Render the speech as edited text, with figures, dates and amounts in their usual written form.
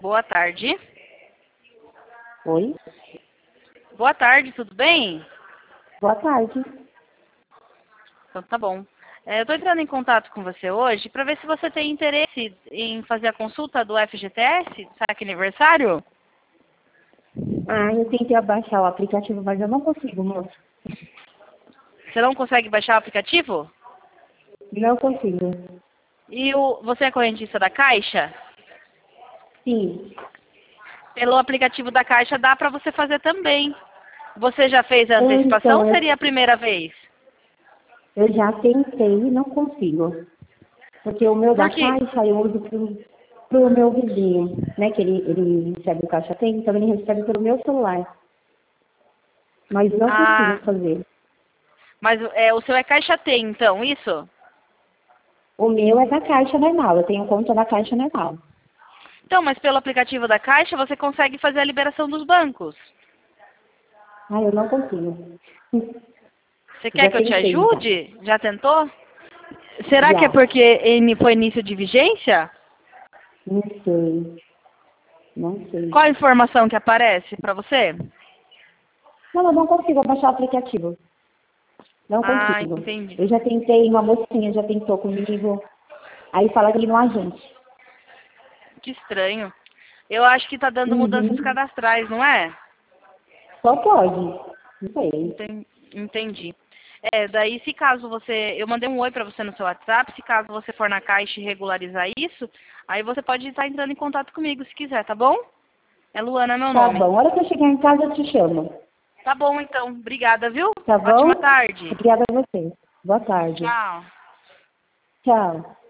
Boa tarde. Oi? Boa tarde, tudo bem? Boa tarde. Então tá bom. Eu estou entrando em contato com você hoje para ver se você tem interesse em fazer a consulta do FGTS, saque aniversário. Eu tentei baixar o aplicativo, mas eu não consigo, moço. Você não consegue baixar o aplicativo? Não consigo. E você é correntista da Caixa? Sim. Pelo aplicativo da Caixa dá para você fazer também. Você já fez a antecipação Então, ou seria a primeira vez? eu já tentei e não consigo. Porque o meu Por da quê? Caixa eu uso pro meu vizinho, né? Que ele recebe o Caixa Tem, então ele recebe pelo meu celular. Mas não Ah, consigo fazer. mas o seu é Caixa Tem, então, isso? O meu é da Caixa normal, eu tenho conta da Caixa normal. Então, mas pelo aplicativo da Caixa você consegue fazer a liberação dos bancos. Eu não consigo. Você quer Já que eu te tentei, já. ajude? Já tentou? Será que é Já. porque foi início de vigência? Não sei. Não sei. Qual a informação que aparece para você? Não, eu não consigo baixar o aplicativo. Não Ah, consigo. entendi. Eu já tentei, uma mocinha já tentou comigo. Aí fala que ele não é agente. Que estranho. Eu acho que tá dando mudanças Uhum. cadastrais, não é? Só pode. Não sei. Entendi. Daí se caso você... Eu mandei um oi para você no seu WhatsApp, se caso você for na Caixa e regularizar isso, aí você pode estar entrando em contato comigo se quiser, tá bom? É Luana meu Tá nome. bom. A hora que eu chegar em casa eu te chamo. Tá bom então. Obrigada, viu? Tá Ótima bom? tarde. Obrigada a você. Boa tarde. Tchau. Tchau.